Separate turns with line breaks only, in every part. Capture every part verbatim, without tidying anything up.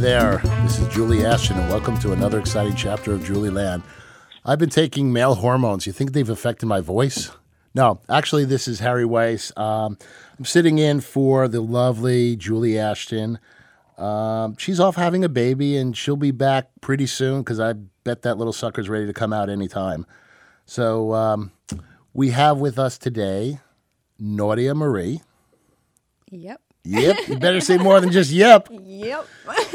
there. This is Julie Ashton, and welcome to another exciting chapter of Julie Land. I've been taking male hormones. You think they've affected my voice? No, actually, this is Harry Weiss. Um, I'm sitting in for the lovely Julie Ashton. Um, she's off having a baby, and she'll be back pretty soon because I bet that little sucker's ready to come out anytime. So um, we have with us today Nadia Marie.
Yep.
Yep. You better say more than just yep.
Yep.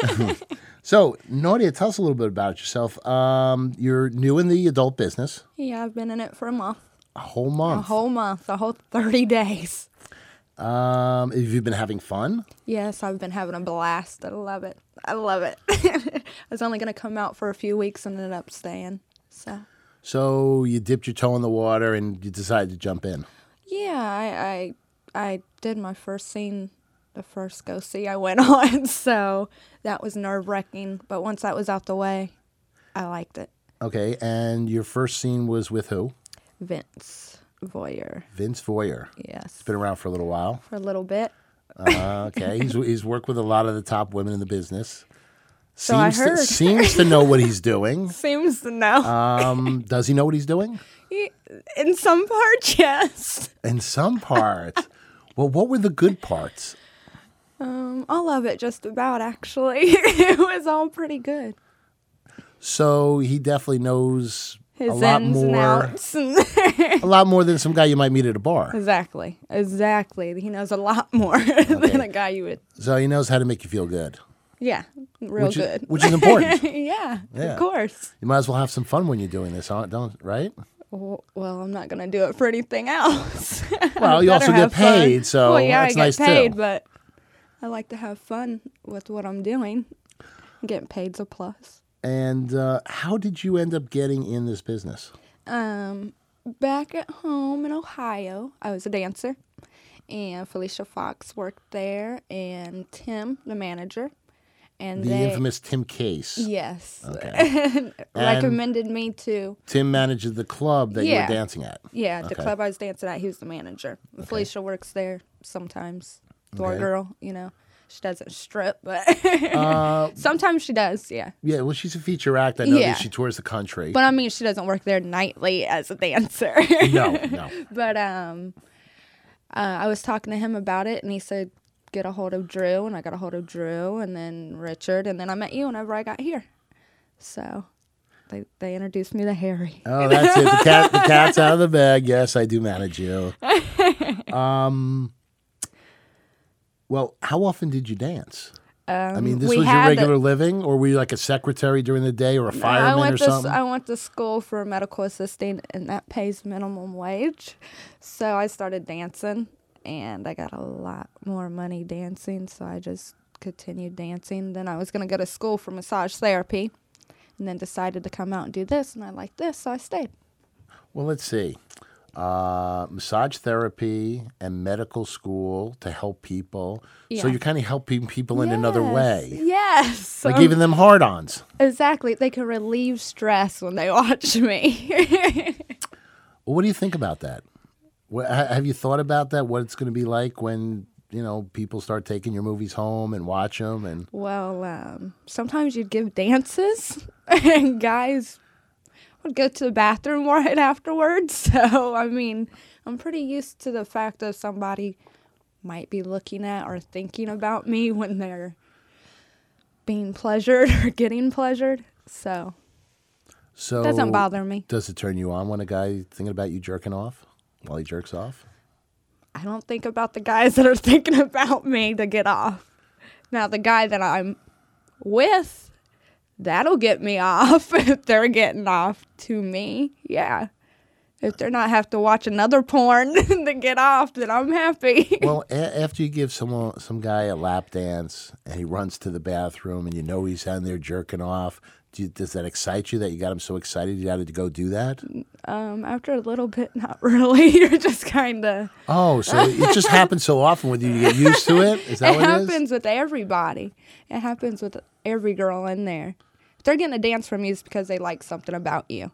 So, Nadia, tell us a little bit about yourself. Um, you're new in the adult business.
Yeah, I've been in it for a month.
A whole month.
A whole month. A whole thirty days.
Um, have you been having fun?
Yes, I've been having a blast. I love it. I love it. I was only going to come out for a few weeks and ended up staying. So.
So you dipped your toe in the water and you decided to jump in.
Yeah, I I, I did my first scene. The first go see I went on, so that was nerve-wracking. But once that was out the way, I liked it.
Okay, and your first scene was with who?
Vince Voyer.
Vince Voyer.
Yes.
He's been around for a little while.
For a little bit.
Uh, okay, he's he's worked with a lot of the top women in the business.
So I
Seems
heard.
To, seems to know what he's doing.
Seems to know.
Um, does he know what he's doing?
He, in some parts, yes.
In some parts. Well, what were the good parts?
Um, all of it, just about, actually. It was all pretty good.
So he definitely knows
His
a lot
ins and
more,
outs.
a lot more than some guy you might meet at a bar.
Exactly. Exactly. He knows a lot more than a guy you would.
So he knows how to make you feel good.
Yeah, real
which
good.
Is, which is important.
yeah,
Yeah.
of course.
You might as well have some fun when you're doing this, huh? Don't right?
Well, well, I'm not going to do it for anything else.
Well, you also get paid, so
well, yeah,
that's
I get
nice
paid,
too.
But I like to have fun with what I'm doing. Getting paid's a plus.
And uh, how did you end up getting in this business?
Um, back at home in Ohio, I was a dancer, and Felicia Fox worked there, and Tim, the manager, and
The
they,
infamous Tim Case.
yes,
Okay.
recommended me to.
Tim managed the club that
Yeah.
you were dancing at.
Yeah, the
Okay.
club I was dancing at, he was the manager. Felicia works there sometimes. Door
Okay.
girl, you know. She doesn't strip, but
Uh,
sometimes she does, yeah.
yeah, well, she's a feature act. I know
Yeah.
that she tours the country.
But I mean, she doesn't work there nightly as a dancer.
no, no.
But um, uh, I was talking to him about it, and he said, get a hold of Drew, and I got a hold of Drew, and then Richard, and then I met you whenever I got here. So they they introduced me to Harry.
Oh, that's it. The cat, the cat's out of the bag. Yes, I do manage you. Um. Well, how often did you dance?
Um,
I mean, this
we
was your
had
regular
the-
living, or were you like a secretary during the day, or a
I
fireman
went
or
to
something?
I went to school for medical assisting, and that pays minimum wage. So I started dancing, and I got a lot more money dancing. So I just continued dancing. Then I was going to go to school for massage therapy, and then decided to come out and do this, and I liked this, so I stayed.
Well, let's see. Uh, massage therapy and medical school to help people.
Yeah.
So you're kind of helping people in another way.
Yes.
Like
Um,
giving them hard-ons.
exactly. They can relieve stress when they watch me.
Well, what do you think about that? What, ha- have you thought about that? What it's going to be like when, you know, people start taking your movies home and watch them? And
Well, um, sometimes you'd give dances, and guys would go to the bathroom right afterwards. So, I mean, I'm pretty used to the fact that somebody might be looking at or thinking about me when they're being pleasured or getting pleasured. So,
so
it doesn't bother me.
Does it turn you on when a guy thinking about you jerking off while he jerks off?
I don't think about the guys that are thinking about me to get off. Now, the guy that I'm with, that'll get me off if they're getting off to me. Yeah. If they're not have to watch another porn to get off, then I'm happy.
Well, a- after you give someone, some guy a lap dance and he runs to the bathroom and you know he's down there jerking off, do you, does that excite you that you got him so excited you had to go do that?
Um, after a little bit, not really. You're just kind of.
Oh, so it just happens so often with you, you get used to it? Is that
It
what it is?
happens with everybody. It happens with every girl in there. If they're getting a dance from you, it's because they like something about you.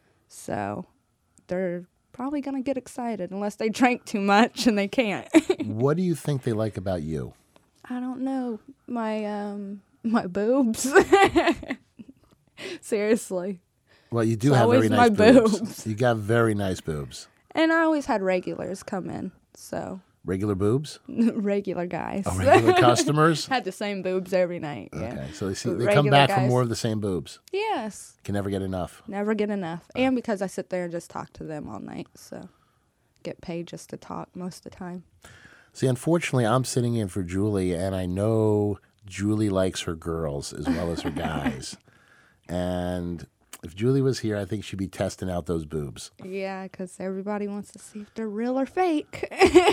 So they're probably going to get excited unless they drank too much and they can't.
What do you think they like about you?
I don't know. My um, My boobs. Seriously.
Well, you do
It's
have very
always
nice
my
boobs.
boobs.
You got very nice boobs.
And I always had regulars come in, so
Regular boobs?
regular guys.
Oh, regular customers?
Had the same boobs every night. Yeah.
Okay, so they see
But
they come
regular
back for
guys-
more of the same boobs.
Yes.
Can never get enough.
Never get enough. And because I sit there and just talk to them all night, so get paid just to talk most of the time.
See, unfortunately, I'm sitting in for Julie, and I know Julie likes her girls as well as her guys. And if Julie was here, I think she'd be testing out those boobs.
Yeah, because everybody wants to see if they're real or fake.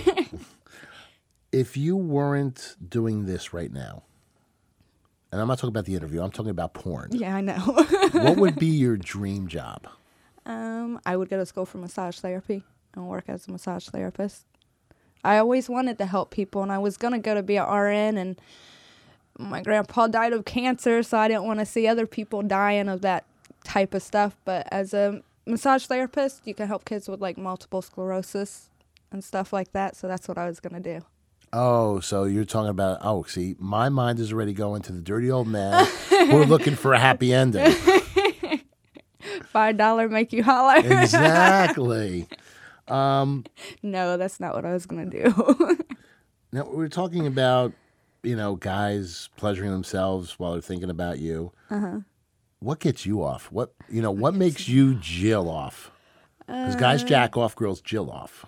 If you weren't doing this right now, and I'm not talking about the interview, I'm talking about porn.
Yeah, I know.
What would be your dream job?
um, I would go to school for massage therapy and work as a massage therapist. I always wanted to help people, and I was going to go to be an R N, and my grandpa died of cancer, so I didn't want to see other people dying of that type of stuff. But as a massage therapist, you can help kids with like multiple sclerosis and stuff like that, so that's what I was going to do.
Oh, so you're talking about, oh, see, my mind is already going to the dirty old man who are looking for a happy ending.
Five dollar make you holler.
Exactly.
No, that's not what I was going to do.
Now, we're talking about, you know, guys pleasuring themselves while they're thinking about you. Uh-huh. What gets you off? What, you know, what makes you Jill off? Because guys jack off, girls Jill off.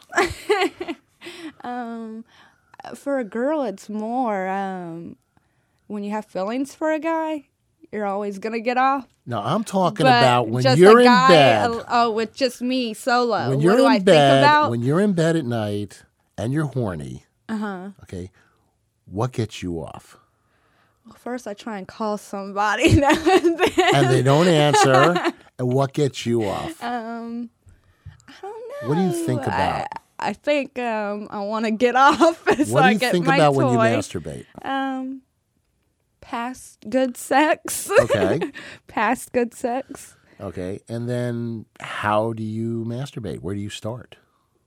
For a girl, it's more um, when you have feelings for a guy, you're always going to get off.
No, I'm talking
But
about when
just
you're
a
in
guy,
bed.
uh, oh, with just me solo.
When
what
you're
do
in
I
bed,
think about?
when you're in bed at night and you're horny, uh-huh. Okay, what gets you off?
Well, first, I try and call somebody now and then.
And they don't answer. And what gets you off?
Um, I don't know.
What do you think about?
I, I think um, I want to get off so
What do
I
you
get
think
my
about
toy.
when you masturbate?
Um, past good sex.
Okay.
Past good sex.
Okay, and then how do you masturbate? Where do you start?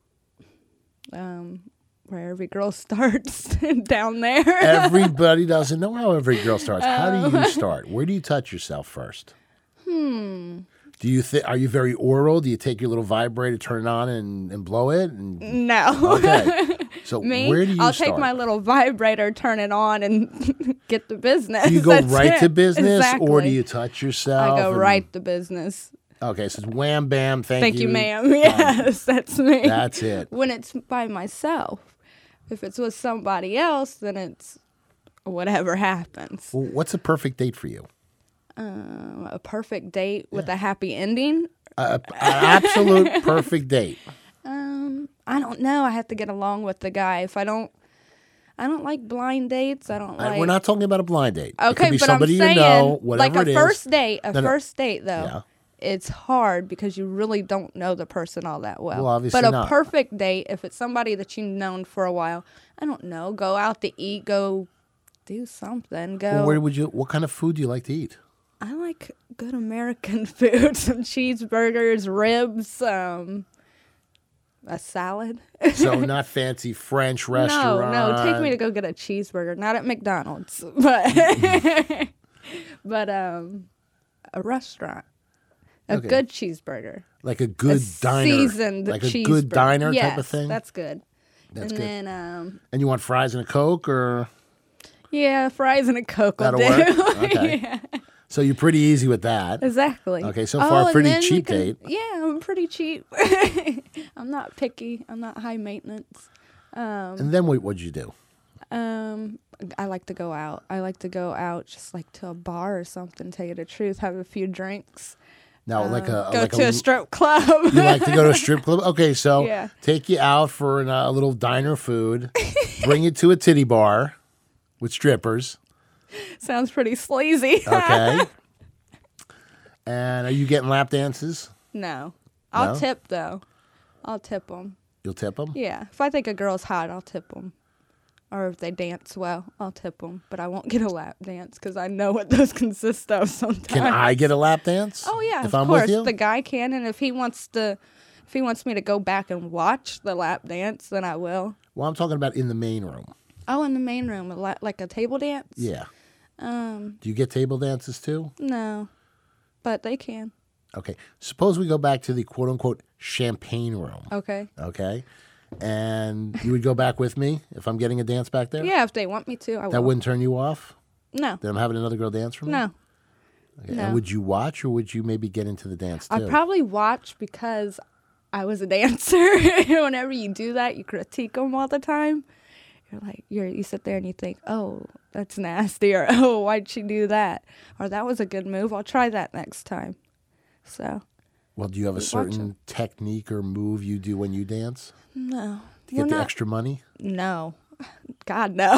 Um, where every girl starts down there.
Everybody doesn't know how every girl starts. How do
Oh.
you start? Where do you touch yourself first? Hmm. Do you th- are you very oral? Do you take your little vibrator, turn it on, and, and blow it? And,
No.
okay. So
Me,
where do you
I'll
start?
take my little vibrator, turn it on, and get the business.
Do you go
That's
right
it.
to business,
Exactly.
or do you touch yourself?
I go
and-
right to business.
Okay, so it's wham, bam, thank,
Thank you, ma'am. Yes, that's me.
That's it.
When it's by myself. If it's with somebody else, then it's whatever happens.
Well, what's a perfect date for you?
Um, a perfect date with a happy ending.
A, a absolute perfect date.
Um, I don't know. I have to get along with the guy. If I don't, I don't like blind dates. I don't
I-
like.
We're not talking about a blind date. it
Okay,
could be
but
somebody
I'm saying,
you know, whatever
like a
it is.
first date, a
No, no.
first date though,
Yeah.
it's hard because you really don't know the person all that well.
Well, obviously
but a
not.
perfect date, if it's somebody that you've known for a while, I don't know, go out to eat, go do something, go.
Well, where would you? What kind of food do you like to eat?
I like good American food, some cheeseburgers, ribs, um, a salad.
So not fancy French
No,
restaurant.
no, take me to go get a cheeseburger, not at McDonald's, but but um, a restaurant, a
Okay.
good cheeseburger,
like a good
a
diner,
seasoned
like a
cheeseburger.
good diner
yes,
type of thing.
That's good.
That's
and
good.
then um,
And you want fries and a Coke, or
yeah, fries and a Coke will
that'll
do.
work? Okay.
Yeah,
So you're pretty easy with that.
exactly.
Okay, so
Oh,
far,
and
pretty
then we
cheap
can-
date.
Yeah, I'm pretty cheap. I'm not picky. I'm not high maintenance.
And then what would you do?
Um, I like to go out. I like to go out just like to a bar or something, tell you the truth, have a few drinks.
Now, like a
Um, Go
like
to a,
a,
strip club.
you like to go to a strip club? Okay, so
Yeah.
take you out for an, uh, a little diner food, bring you to a titty bar with strippers.
Sounds pretty sleazy.
Okay. And are you getting lap dances?
No. I'll
No?
tip though. I'll tip them.
You'll tip them?
Yeah. If I think a girl's hot, I'll tip them. Or if they dance well, I'll tip them. But I won't get a lap dance because I know what those consist of sometimes.
Can I get a lap dance?
Oh yeah,
if
of
I'm
course
with you.
the guy can, and if he wants to, if he wants me to go back and watch the lap dance, then I will.
Well, I'm talking about in the main room.
Oh, in the main room, a la- like a table dance.
Yeah.
Um,
Do you get table dances too?
no, but they can.
Okay. Suppose we go back to the quote unquote champagne room.
Okay.
Okay. And you would go back with me if I'm getting a dance back there?
Yeah, if they want me to, I will.
That wouldn't turn you off?
No.
That I'm having another girl dance for me?
No.
Okay.
No.
And would you watch or would you maybe get into the dance too?
I probably watch because I was a dancer. Whenever you do that, you critique them all the time. You're like, you're, you sit there and you think, oh, that's nasty, or oh, why'd she do that? Or that was a good move. I'll try that next time. So.
Well, do you have a
Watch
certain
'em.
technique or move you do when you dance?
No.
To
We're
get the
not-
extra money?
No. God, no.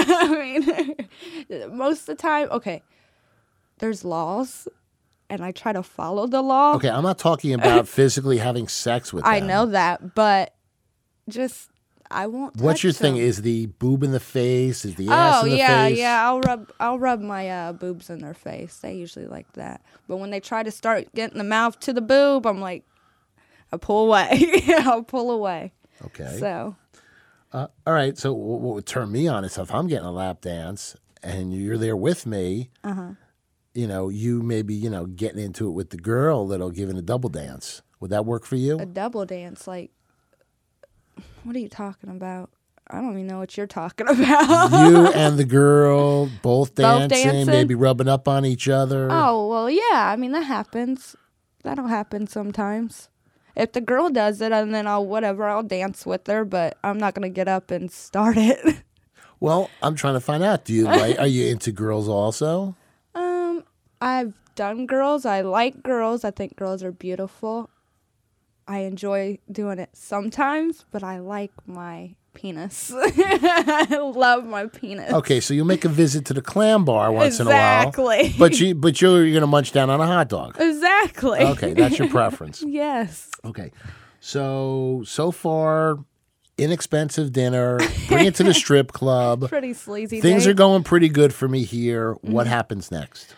I mean, most of the time, okay, there's laws, and I try to follow the law.
Okay, I'm not talking about physically having sex with them.
I know that, but just, I won't
What's
touch
your thing?
them.
Is the boob in the face? Is the ass
Oh
in the
yeah,
face?
yeah. I'll rub, I'll rub my uh, boobs in their face. They usually like that. But when they try to start getting the mouth to the boob, I'm like, I pull away. I'll pull away.
Okay.
So
Uh, all right. So what, what would turn me on is if I'm getting a lap dance and you're there with me,
Uh-huh.
you know, you maybe, you know, getting into it with the girl that'll give it a double dance. Would that work for you?
a double dance, like, what are you talking about? I don't even know what you're talking about.
You and the girl both dancing,
dancing?
maybe rubbing up on each other.
Oh well, yeah. I mean that happens. That'll happen sometimes. If the girl does it, and then I'll whatever, I'll dance with her. But I'm not gonna get up and start it.
Well, I'm trying to find out. Do you like? Are you into girls also?
Um, I've done girls. I like girls. I think girls are beautiful. I enjoy doing it sometimes, but I like my penis. I love my penis.
Okay, so you make a visit to the clam bar once in a while.
Exactly.
But you, but you're, you're gonna munch down on a hot dog.
Exactly.
Okay, that's your preference.
Yes.
Okay, so so far, inexpensive dinner. Bring it to the strip club.
Pretty sleazy.
Things
date.
are going pretty good for me here. What happens next?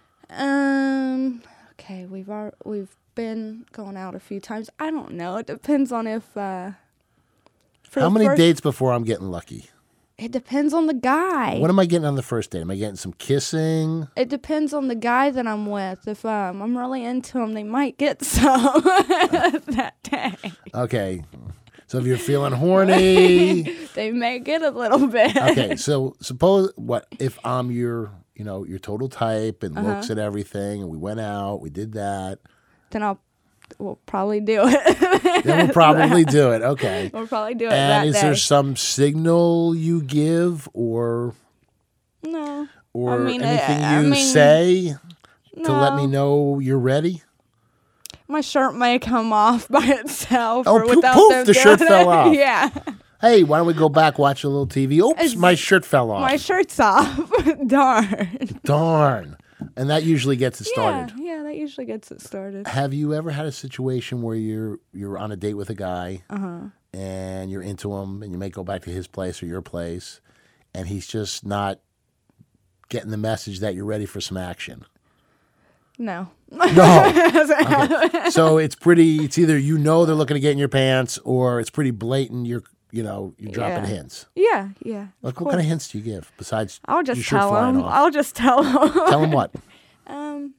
Um. Okay, we've ar- we've been going out a few times. I don't know. It depends on if. Uh, for
How
the
many
first-
dates before I'm getting lucky?
It depends on the guy.
What am I getting on the first date? Am I getting some kissing?
It depends on the guy that I'm with. If um, I'm really into him, they might get some that day.
Okay, so if you're feeling horny.
They may get a little bit.
Okay, so suppose what if I'm your, you know, your total type and
Uh-huh.
looks at everything, and we went out, we did that.
Then I'll we'll probably do it.
Then we'll probably do it. Okay.
We'll probably do it that
And is
day.
there some signal you give or
no.
or
I mean,
anything you
I- I mean,
say to let me
no.
know you're ready?
My shirt may come off by itself.
Oh,
or
poof,
without
poof,
them
the shirt
doing
fell
it.
off.
Yeah.
Hey, why don't we go back, watch a little T V? Oops,
It's-
my shirt fell off.
My shirt's off. Darn.
Darn. And that usually gets it started.
Yeah, yeah, that usually gets it started.
Have you ever had a situation where you're you're on a date with a guy
Uh-huh.
and you're into him and you may go back to his place or your place and he's just not getting the message that you're ready for some action?
No.
No. Okay. So it's pretty it's either you know they're looking to get in your pants or it's pretty blatant you're you know, you're dropping
Yeah.
hints.
Yeah, yeah.
Like
of
what kind of
course.
hints do you give besides
I'll
your
just
shirt
tell
flying
him.
off?
I'll just tell him.
Tell him what?
Um,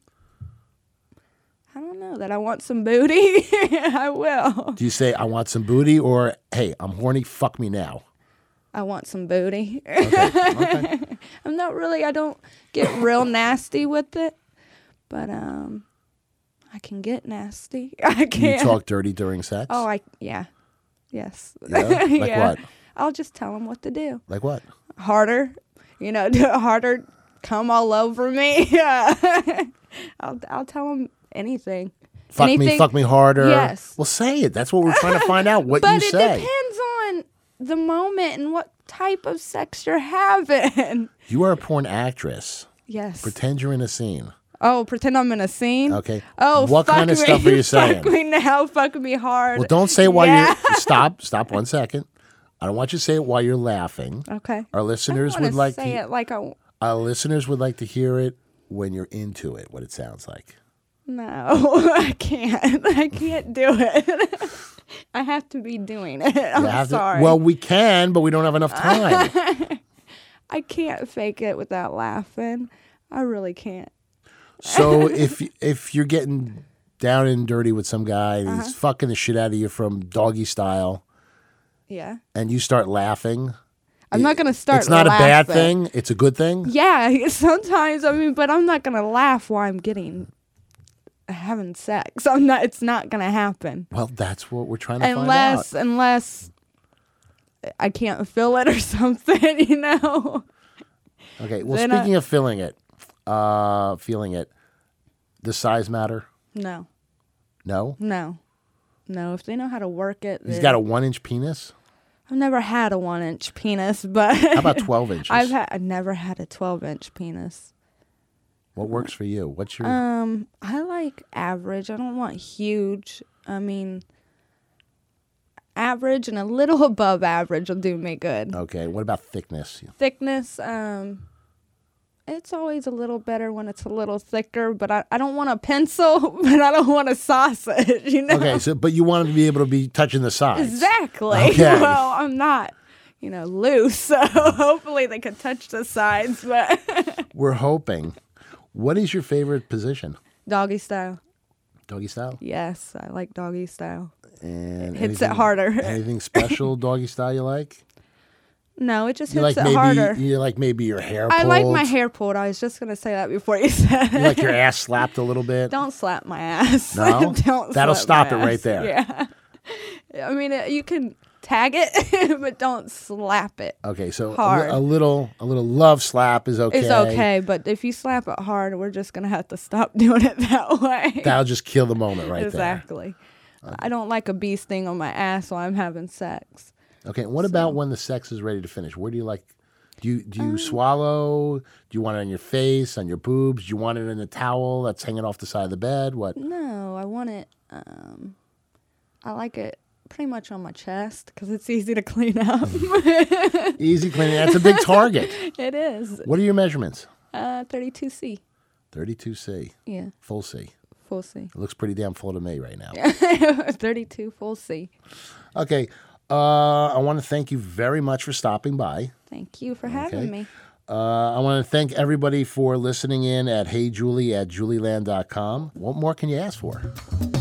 I don't know that I want some booty. I will.
Do you say I want some booty or hey, I'm horny, fuck me now?
I want some booty.
Okay. Okay.
I'm not really. I don't get real nasty with it, but um, I can get nasty. I
Do you
can.
talk dirty during sex?
Oh, I yeah, yes.
Yeah? Like
Yeah.
what?
I'll just tell him what to do.
Like what?
Harder, you know, do it harder. Come all over me. Yeah. I'll I'll tell him anything.
Fuck me,
Anything-
fuck me harder.
Yes.
Well, say it. That's what we're trying to find out. What
But
you
it
say.
depends on the moment and what type of sex you're having.
You are a porn actress.
Yes.
Pretend you're in a scene.
Oh, pretend I'm in a scene.
Okay.
Oh,
What
fuck
kind of
me.
stuff are you saying?
Fuck me now. Fuck me hard.
Well, don't say it while
Yeah.
you're. Stop. Stop one second. I don't want you to say it while you're laughing.
Okay.
Our
I
listeners
don't
would
wanna
like
say
to.
it like I.
Our listeners would like to hear it when you're into it. What it sounds like.
No, I can't. I can't do it. I have to be doing it. I'm
You have to-
sorry.
well, we can, but we don't have enough time.
I can't fake it without laughing. I really can't.
So if if you're getting down and dirty with some guy and
Uh-huh.
he's fucking the shit out of you from doggy style,
Yeah.
and you start laughing,
I'm not going to start
it's not
laughing.
a bad thing. It's a good thing.
Yeah, sometimes, I mean, but I'm not going to laugh while I'm getting, having sex. I'm not, it's not going to happen.
Well, that's what we're trying to
Unless,
find out.
unless I can't feel it or something, you know?
Okay. Well,
then I-
speaking of feeling it, uh, feeling it, does size matter?
No,
No.
no, no. If they know how to work it,
He's
then-
got a one-inch penis.
I've never had a one inch penis, but
How about twelve inches?
I've had, I've never had a twelve inch penis.
What works for you? What's your?
Um, I like average. I don't want huge. I mean, average and a little above average will do me good.
Okay. What about thickness?
Thickness, um, it's always a little better when it's a little thicker, but I, I don't want a pencil, but I don't want a sausage, you know?
Okay. So, but you want to be able to be touching the sides.
Exactly.
Okay.
Well, I'm not, you know, loose, so hopefully they can touch the sides, but
We're hoping. What is your favorite position?
doggy style.
Doggy style.
Yes, I like doggy style.
And
Hits it
anything-
harder.
Anything special doggy style you like?
No, it just
You
hits
like
it
maybe
harder.
you like maybe your hair.
I like my
pulled?
hair pulled. I was just gonna say that before you said
You
it.
like your ass slapped a little bit.
Don't slap my ass.
No?
Don't.
That'll
slap
stop
my
it right
ass.
there.
Yeah. I mean, it, you can tag it, but don't slap it.
Okay, so a, li-
Hard.
a little a little love slap is okay.
It's okay, but if you slap it hard, we're just gonna have to stop doing it that way.
That'll just kill the moment right
exactly. I don't like a bee sting on my ass while I'm having sex.
there. Okay, what about when the sex is ready to finish? Where do you like? Do you do you
Um,
swallow? Do you want it on your face, on your boobs? Do you want it in a towel that's hanging off the side of the bed? What?
No, I want it. Um, I like it pretty much on my chest because it's easy to clean up.
Easy cleaning. That's a big target.
It is.
What are your measurements?
Uh, thirty-two C.
thirty-two C,
Yeah,
full C.
full C.
It looks pretty damn full to me right now.
thirty-two full C.
Okay, uh, I want to thank you very much for stopping by.
Thank you for having
Okay.
me.
Uh, I want to thank everybody for listening in at Hey Julie at julieland dot com. What more can you ask for?